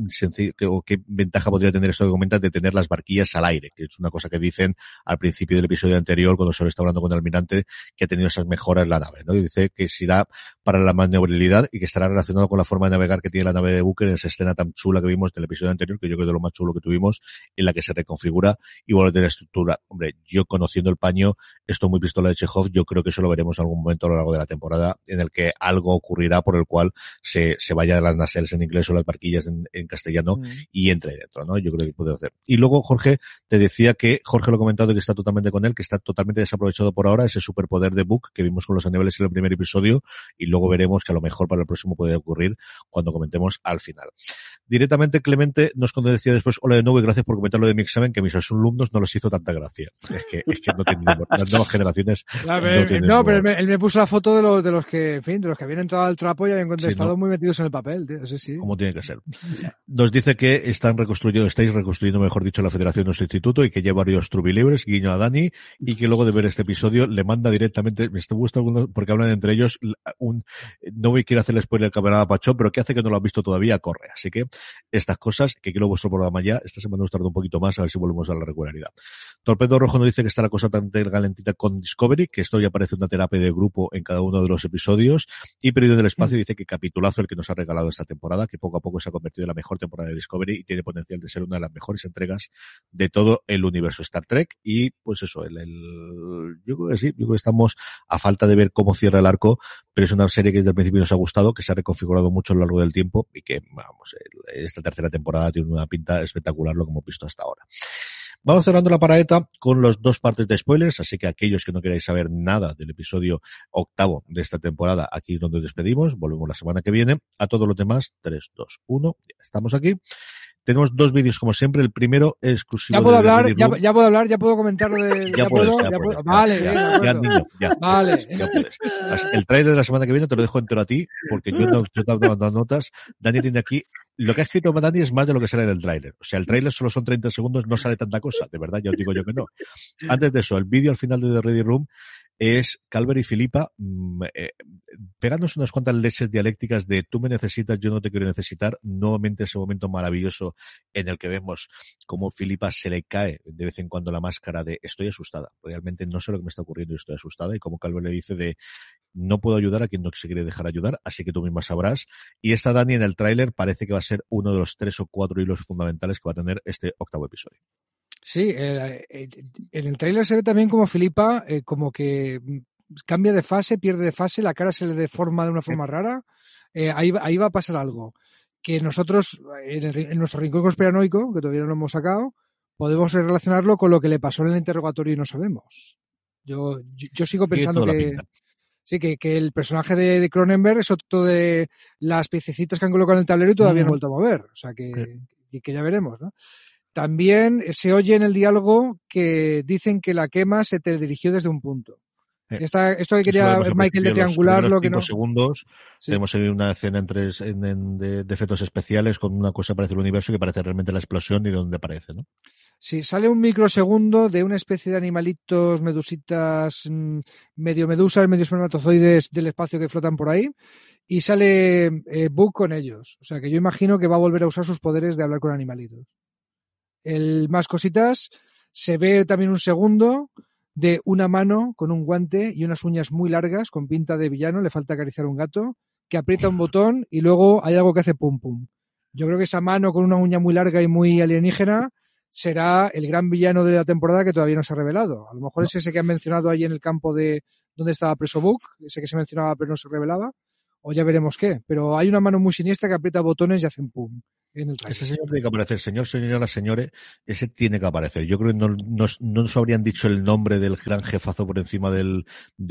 ventaja podría tener esto que comentas de tener las barquillas al aire, que es una cosa que dicen al principio del episodio anterior cuando solo está hablando con el almirante, que ha tenido esas mejoras en la nave, ¿no? Y dice que será para la maniobrabilidad y que estará relacionado con la forma de navegar que tiene la nave de Booker en esa escena tan chula que vimos del episodio anterior, que yo creo que es de lo más chulo que tuvimos, en la que se reconfigura y vuelve a tener estructura. Hombre, yo conociendo el paño, esto muy pistola de Chekhov, yo creo que eso lo veremos en algún momento a lo largo de la temporada, en el que algo ocurrirá por el cual se vaya de las nacelles en inglés o las barquillas en castellano y entre dentro, ¿no? Yo creo que puede hacer. Y luego, Jorge, te decía que, Jorge lo ha comentado, que está totalmente con él, que está totalmente desaprovechado por ahora, ese superpoder de Book que vimos con los Aníbales en el primer episodio, y luego veremos que a lo mejor para el próximo puede ocurrir cuando comentemos al final. Directamente, Clemente nos decía después, hola de nuevo y gracias por comentar lo de mi examen, que a mis alumnos no les hizo tanta gracia. Es que no tienen las nuevas generaciones. Pero él me puso la foto de los que, en fin, de los que habían entrado al trapo y habían contestado muy metidos en el papel, tío. Sí. Como tiene que ser. Nos dice que estáis reconstruyendo, mejor dicho, la Federación de nuestro instituto, y que lleva varios True Believers, guiño a Dani, y que luego de ver este episodio le manda directamente, me gusta porque hablan entre ellos, no voy a quiero hacerle spoiler al camarada Pachón, pero que hace que no lo has visto todavía, corre. Así que estas cosas, que quiero vuestro programa ya, esta semana nos tarda un poquito más, a ver si volvemos a la regularidad. Torpedo Rojo nos dice que está la cosa tan galentita con Discovery, que esto ya parece una terapia de grupo en cada uno de los episodios, y Perdido en el Espacio dice que capitulazo el que nos ha regalado esta temporada, que poco a poco se ha convertido en la mejor temporada de Discovery y tiene potencial de ser una de las mejores entregas de todo el universo Star Trek. Y pues eso, yo creo que sí, yo creo que estamos a falta de ver cómo cierra el arco, pero es una serie que desde el principio nos ha gustado, que se ha reconfigurado mucho a lo largo del tiempo y que, vamos, esta tercera temporada tiene una pinta espectacular lo que hemos visto hasta ahora. Vamos cerrando la paraeta con los dos partes de spoilers, así que aquellos que no queráis saber nada del episodio 8 de esta temporada, aquí es donde despedimos, volvemos la semana que viene. A todos los demás, 3, 2, 1, ya estamos aquí. Tenemos dos vídeos como siempre, el primero es exclusivo. Ya puedo hablar, ya puedo hablar, ya puedo comentar de... Ya puedes. Vale, ya. Vale. Ya puedes. El trailer de la semana que viene te lo dejo entero a ti, porque yo no he dado notas. Dani tiene aquí lo que ha escrito Dani es más de lo que sale en el tráiler. O sea, el tráiler solo son 30 segundos, no sale tanta cosa. De verdad, ya os digo yo que no. Antes de eso, el vídeo al final de The Ready Room es Calvert y Philippa pegándose unas cuantas leches dialécticas de tú me necesitas, yo no te quiero necesitar. Nuevamente ese momento maravilloso en el que vemos cómo Philippa se le cae de vez en cuando la máscara de estoy asustada. Realmente no sé lo que me está ocurriendo y estoy asustada. Y como Calvert le dice de no puedo ayudar a quien no se quiere dejar ayudar, así que tú misma sabrás. Y esta Dani en el tráiler parece que va a ser uno de los 3 o 4 hilos fundamentales que va a tener este 8º episodio. Sí, en el tráiler se ve también como Philippa como que cambia de fase, pierde de fase, la cara se le deforma de una forma rara. Ahí va a pasar algo. Que nosotros, en nuestro rincón conspiranoico, que todavía no lo hemos sacado, podemos relacionarlo con lo que le pasó en el interrogatorio y no sabemos. Yo sigo pensando que el personaje de Cronenberg es otro de las piececitas que han colocado en el tablero y todavía no ha vuelto a mover. O sea que ya veremos, ¿no? También se oye en el diálogo que dicen que la quema se te dirigió desde un punto. Esto que quería Michael de triangularlo, que no. Segundos, sí. Tenemos una escena de efectos especiales con una cosa que parece el universo que parece realmente la explosión y de dónde aparece, ¿no? Sí, sale un microsegundo de una especie de animalitos, medusitas, medio medusas, medio espermatozoides del espacio que flotan por ahí. Y sale Book con ellos. O sea que yo imagino que va a volver a usar sus poderes de hablar con animalitos. El más cositas, se ve también un segundo de una mano con un guante y unas uñas muy largas con pinta de villano, le falta acariciar un gato, que aprieta un botón y luego hay algo que hace pum pum. Yo creo que esa mano con una uña muy larga y muy alienígena será el gran villano de la temporada que todavía no se ha revelado. A lo mejor es ese que han mencionado ahí en el campo de donde estaba preso Book, ese que se mencionaba pero no se revelaba, o ya veremos qué. Pero hay una mano muy siniestra que aprieta botones y hacen pum. Ese señor tiene que aparecer, señora, señores, ese tiene que aparecer. Yo creo que no nos habrían dicho el nombre del gran jefazo por encima del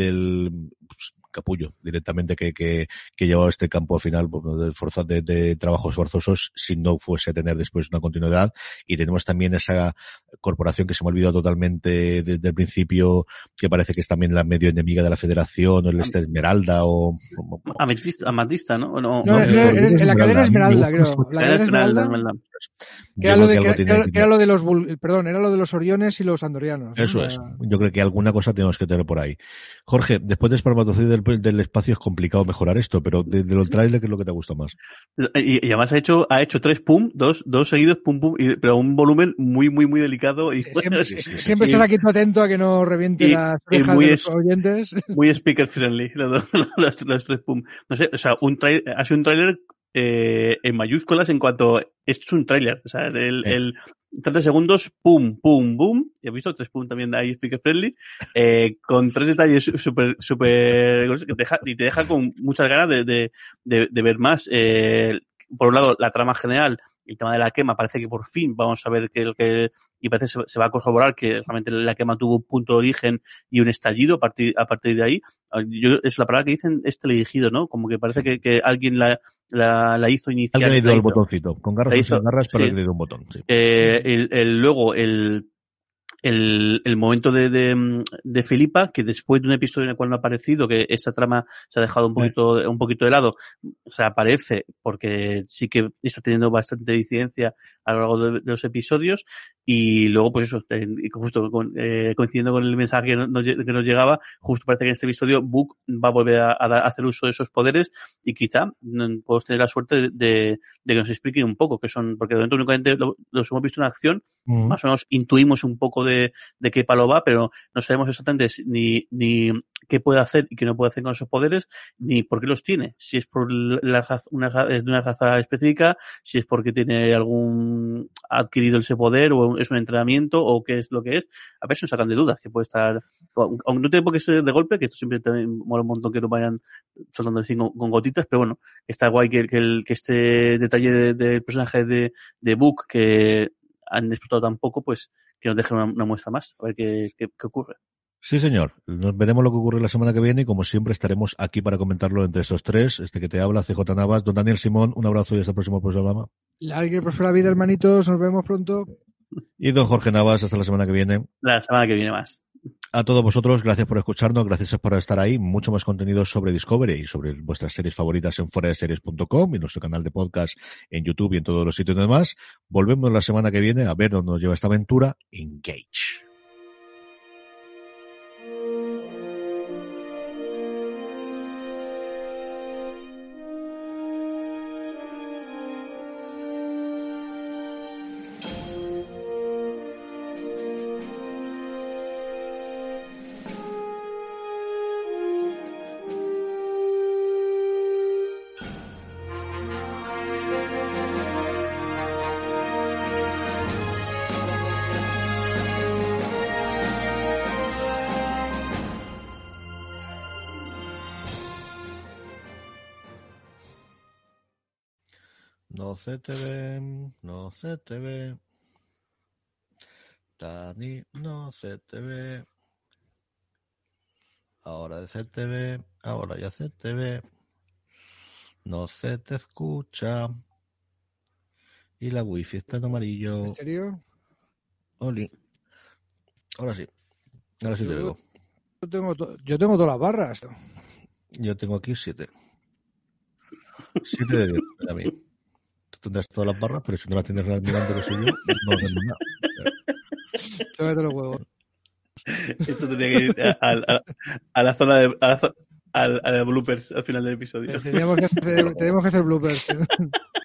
capullo directamente que llevaba este campo al final de trabajos forzosos si no fuese a tener después una continuidad. Y tenemos también esa corporación que se me ha olvidado totalmente desde el principio, que parece que es también la medio enemiga de la Federación, o el Esmeralda o Amatista, ¿no? No, la cadena Esmeralda, creo. La cadena Esmeralda. Era lo de los era lo de los Oriones y los Andorianos, ¿no? Eso es. Yo creo que alguna cosa tenemos que tener por ahí. Jorge, después de Espermatozoide del espacio es complicado mejorar esto, pero de los trailers, ¿qué es lo que te gusta más? Y además ha hecho 3 pum, dos seguidos pum pum, pero un volumen muy muy muy delicado. Y siempre estás aquí tú atento a que no reviente las orejas de los oyentes. Muy speaker friendly los 3 pum. No sé, o sea, ha sido un trailer en mayúsculas en cuanto esto es un tráiler, o sea, el 30 segundos, pum, pum, boom, y he visto 3 pum también ahí speaker friendly, con 3 detalles súper y te deja con muchas ganas de ver más. Por un lado, la trama general, el tema de la quema, parece que por fin vamos a ver y parece que se va a corroborar que realmente la quema tuvo un punto de origen y un estallido a partir de ahí. Es la palabra que dicen, elegido, ¿no? Como que parece que alguien la hizo iniciar. Alguien le dio el botoncito, con garras o sin garras, pero le dio un botón. Sí. Luego, el momento de Philippa, que después de un episodio en el cual no ha aparecido, que esta trama se ha dejado un poquito de lado, o sea, aparece porque sí que está teniendo bastante incidencia a lo largo de los episodios, y luego pues eso, justo coincidiendo con el mensaje que nos llegaba, justo parece que en este episodio Book va a volver a hacer uso de esos poderes, y quizá podemos tener la suerte de que nos expliquen un poco qué son, porque de momento únicamente los hemos visto en acción, más o menos intuimos un poco de qué palo va, pero no sabemos exactamente ni qué puede hacer y qué no puede hacer con esos poderes, ni por qué los tiene. Si es por es de una raza específica, si es porque tiene ha adquirido ese poder, o es un entrenamiento, o qué es lo que es. A ver si nos sacan de dudas, que puede estar, aunque no tiene por qué ser de golpe, que esto siempre también mola un montón que no vayan soltando así con gotitas, pero bueno, está guay que este detalle del personaje de Book, que han explotado tan poco, pues que nos dejen una muestra más, a ver qué ocurre. Sí, señor. Nos veremos lo que ocurre la semana que viene, y como siempre estaremos aquí para comentarlo entre esos 3, que te habla, CJ Navas, don Daniel Simón, un abrazo y hasta el próximo programa. Larga y próspera vida, hermanitos, nos vemos pronto. Y don Jorge Navas, hasta la semana que viene. La semana que viene más. A todos vosotros, gracias por escucharnos, gracias por estar ahí. Mucho más contenido sobre Discovery y sobre vuestras series favoritas en fueradeseries.com y en nuestro canal de podcast en YouTube y en todos los sitios demás. Volvemos la semana que viene a ver dónde nos lleva esta aventura. Engage. No se te ve, no se te ve. Dani, no se te ve. Ahora se te ve, ahora ya se te ve. No se te escucha. Y la wifi está en amarillo. ¿En serio? Oli. Ahora sí. Ahora sí te veo. Yo tengo todas las barras. Yo tengo aquí 7. 7 de 10 a mí. Tú tendrás todas las barras, pero si no las tienes mirando que soy yo, no tengo nada. Tómate los huevos. Esto tendría que ir a la zona de... a la bloopers al final del episodio. Tenemos que hacer bloopers.